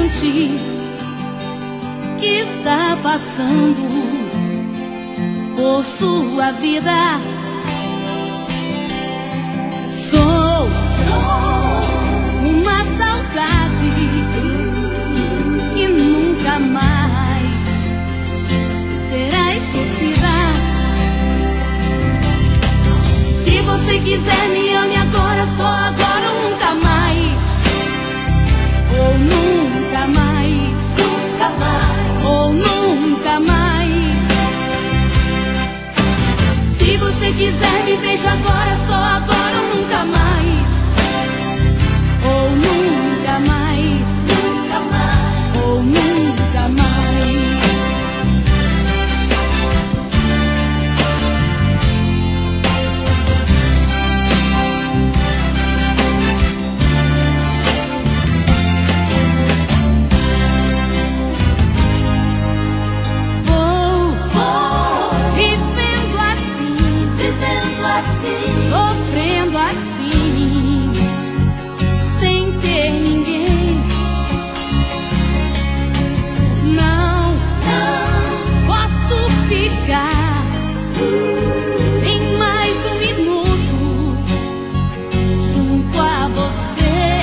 gente que está passando por sua vida. Sou uma saudade que nunca mais será esquecida. Se você quiser, me ame agora, só agora ou nunca mais. Ou nunca mais, nunca mais, ou nunca mais. Se você quiser, me beija agora, só agora ou nunca mais. Ou nunca mais, nunca mais, ou nunca mais. Sofrendo assim, sem ter ninguém. Não posso ficar nem mais um minuto junto a você.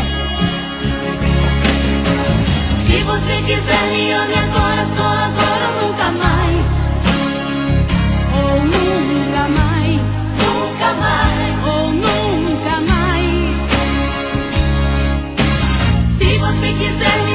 Se você quiser, me ame agora, só agora ou nunca mais. Ou nunca mais, nunca mais, ou nunca mais. Se você quiser